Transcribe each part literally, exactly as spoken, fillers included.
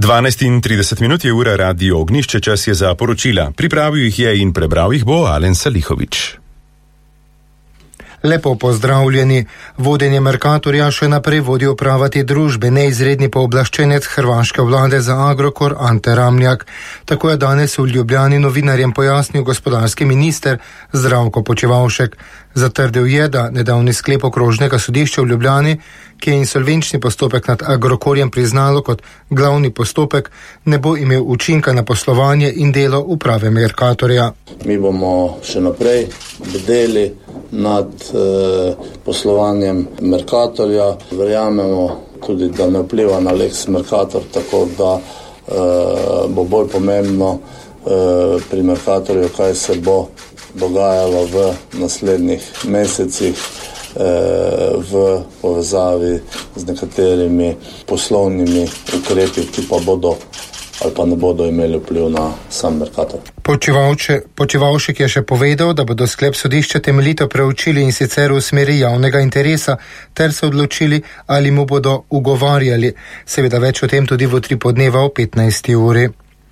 dvanajst in trideset minut je ura Radio Ognjišče, čas je za poročila. Pripravil jih je in prebral jih bo Alen Salihovič. Lepo pozdravljeni. Vodenje Mercatorja še naprej vodi uprava te družbe, neizredni pooblaščenec hrvaške vlade za Agrokor Ante Ramljak. Tako je danes v Ljubljani novinarjem pojasnil gospodarski minister Zdravko Počivalšek. Zatrdil je, da nedavni sklep okrožnega sodišča v Ljubljani, ki je insolvenčni postopek nad Agrokorjem priznalo kot glavni postopek, ne bo imel učinka na poslovanje in delo uprave Mercatorja. Mi bomo še naprej bdeli nad eh, poslovanjem Mercatorja. Verjamemo tudi, da ne vpliva na Lex Mercator, tako da eh, bo bolj pomembno eh, pri Mercatorju, kaj se bo dogajalo v naslednjih mesecih eh, v povezavi z nekaterimi poslovnimi ukrepi, ki pa bodo ali pa ne bodo imeli vpliv na sam Mercator. Počivalšek je še povedal, da bodo sklep sodišča temeljito preučili in sicer v smeri javnega interesa, ter se odločili, ali mu bodo ugovarjali. Seveda več o tem tudi v tri podneva o petnajsti uri.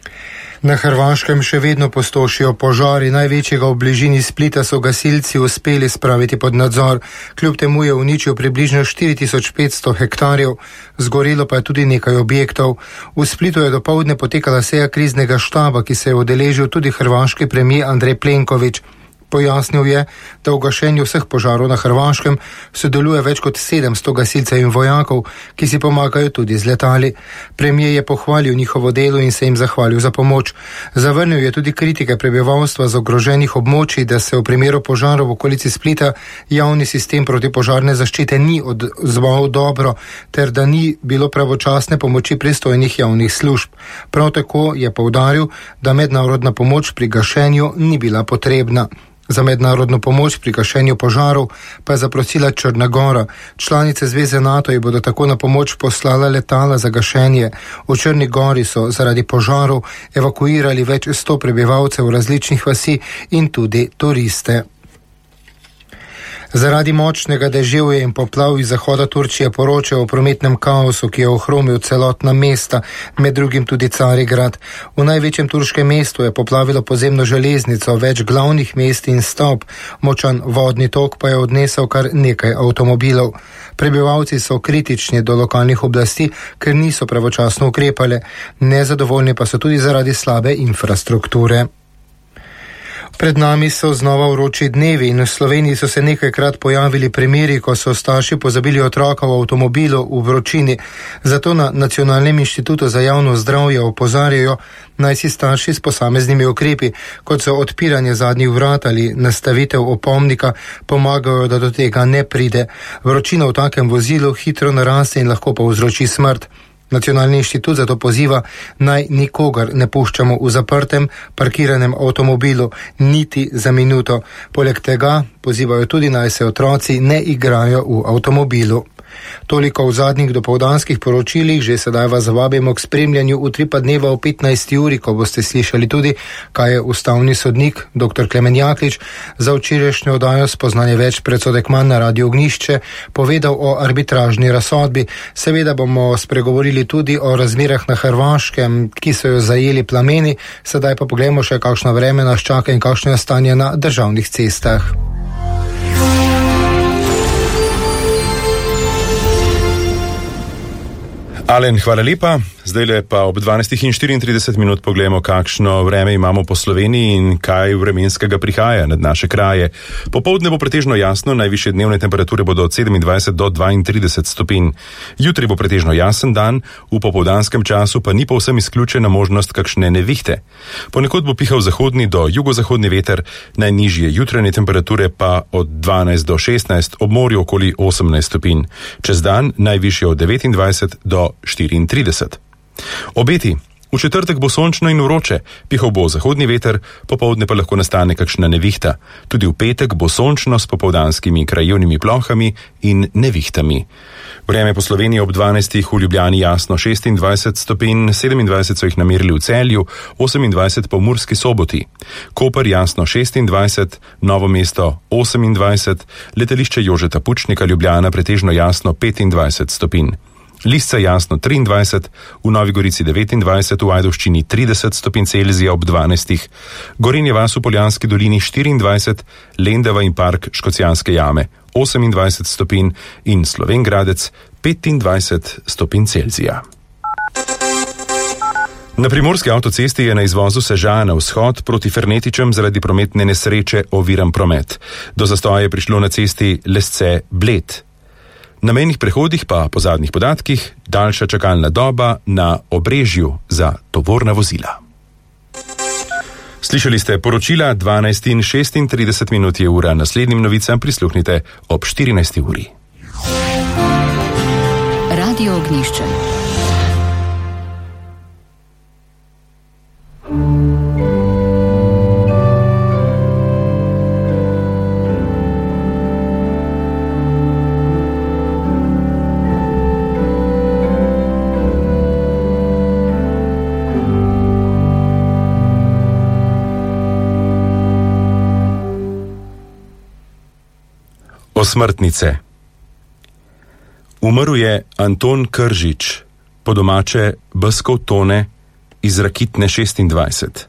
Na Hrvaškem še vedno pustošijo požari, največjega v bližini Splita so gasilci uspeli spraviti pod nadzor, kljub temu je uničil približno štiri tisoč petsto hektarjev, zgorelo pa je tudi nekaj objektov. V Splitu je dopoldne potekala seja kriznega štaba, ki se je udeležil tudi hrvaški premijer Andrej Plenković. Pojasnil je, da v gašenju vseh požarov na Hrvaškem sodeluje več kot sedemsto gasilcev in vojakov, ki si pomagajo tudi z letali. Premijer je pohvalil njihovo delo in se jim zahvalil za pomoč. Zavrnil je tudi kritike prebivalstva z ogroženih območij, da se v primeru požarov v okolici Splita javni sistem protipožarne zaščite ni odzval dobro, ter da ni bilo pravočasne pomoči pristojnih javnih služb. Prav tako je poudaril, da mednarodna pomoč pri gašenju ni bila potrebna. Za mednarodno pomoč pri gašenju požarov pa je zaprosila Črna Gora. Članice Zveze NATO ji bodo tako na pomoč poslala letala za gašenje. V Črni Gori so zaradi požarov evakuirali več sto prebivalcev različnih vasi in tudi turiste. Zaradi močnega deževja in poplav iz zahoda Turčije poročajo o prometnem kaosu, ki je ohromil celotna mesta, med drugim tudi Carigrad. V največjem turškem mestu je poplavilo podzemno železnico, več glavnih mest in stavb, močan vodni tok pa je odnesel kar nekaj avtomobilov. Prebivalci so kritični do lokalnih oblasti, ker niso pravočasno ukrepale. Nezadovoljni pa so tudi zaradi slabe infrastrukture. Pred nami so znova vroči dnevi in v Sloveniji so se nekajkrat pojavili primeri, ko so starši pozabili otroka v avtomobilu v vročini. Zato na Nacionalnem inštitutu za javno zdravje opozarjajo, naj si starši s posameznimi ukrepi, kot so odpiranje zadnjih vrat ali nastavitev opomnika, pomagajo, da do tega ne pride. Vročina v takem vozilu hitro naraste in lahko povzroči smrt. Nacionalni inštitut zato poziva, naj nikogar ne puščamo v zaprtem, parkiranem avtomobilu, niti za minuto. Poleg tega pozivajo tudi, naj se otroci ne igrajo v avtomobilu. Toliko v zadnjih dopoldanskih poročilih, že sedaj vas vabimo k spremljanju v tri pa dneva o petnajsti uri, ko boste slišali tudi, kaj je ustavni sodnik dr. Klemen Jaklič za včerajšnjo oddajo Spoznanje več predsodek manj na Radio Ognjišče povedal o arbitražni razsodbi. Seveda bomo spregovorili tudi o razmerah na Hrvaškem, ki so jo zajeli plameni, sedaj pa poglejmo še, kakšno vreme nas čaka in kakšno je stanje na državnih cestah. Alen, hvala lepa. Zdaj le pa ob dvanajstih in štiriintrideset minut pogledamo, kakšno vreme imamo po Sloveniji in kaj vremenskega prihaja nad naše kraje. Popoldne bo pretežno jasno, najvišje dnevne temperature bodo od sedemindvajset do dvaintrideset stopinj. Jutri bo pretežno jasen dan, v popoldanskem času pa ni povsem izključena možnost kakšne nevihte. Ponekod bo pihal zahodni do jugozahodni veter, najnižje jutranje temperature pa od dvanajst do šestnajst, ob morju okoli osemnajst stopinj. Čez dan najvišje od devetindvajset do štiriintrideset. Obeti. V četrtek bo sončno in vroče, pihal bo zahodni veter, popoldne pa lahko nastane kakšna nevihta. Tudi v petek bo sončno s popoldanskimi krajevnimi plohami in nevihtami. Vreme po Sloveniji ob dvanajstih v Ljubljani jasno šestindvajset stopinj, sedemindvajset so jih namerili v Celju, osemindvajset po Murski Soboti. Koper jasno šestindvajset, Novo mesto osemindvajset, letališče Jožeta Pučnika Ljubljana pretežno jasno petindvajset stopinj. Lisca jasno triindvajset, v Novi Gorici devetindvajset, v Ajdovščini trideset stopinj Celzija ob dvanajstih, Gorenje vas v Poljanski dolini štiriindvajset, Lendava in park Škocjanske jame osemindvajset stopinj in Slovenj Gradec petindvajset stopinj Celzija. Na primorski avtocesti je na izvozu Sežana na vzhod proti Fernetičem zaradi prometne nesreče oviran promet. Do zastoja je prišlo na cesti Lesce-Bled. Na mejnih prehodih pa po zadnjih podatkih daljša čakalna doba na Obrežju za tovorna vozila. Slišali ste poročila dvanajst in šestintrideset minut je ura, naslednjim novicam prisluhnite ob štirinajsti uri. Radio Ognjišče. Osmrtnice. Umrl je Anton Kržič, po domače Beskov Tone iz Rakitne šestindvajset.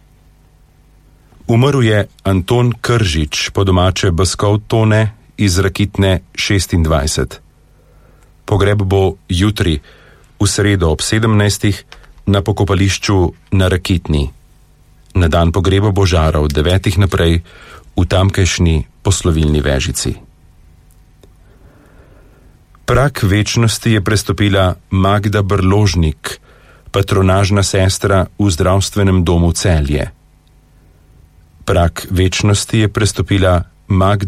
Umrl je Anton Kržič, po domače Beskov Tone iz Rakitne šestindvajset. Pogreb bo jutri, v sredo ob sedemnajstih, na pokopališču na Rakitni. Na dan pogreba bo žara od devetih naprej v tamkajšnji poslovilni vežici. Prag večnosti je prestopila Magda Brložnik, patronažna sestra v zdravstvenem domu Celje. Prag večnosti je prestopila Magda